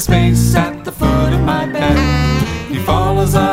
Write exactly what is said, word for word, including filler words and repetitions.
space at the foot of my bed. He follows us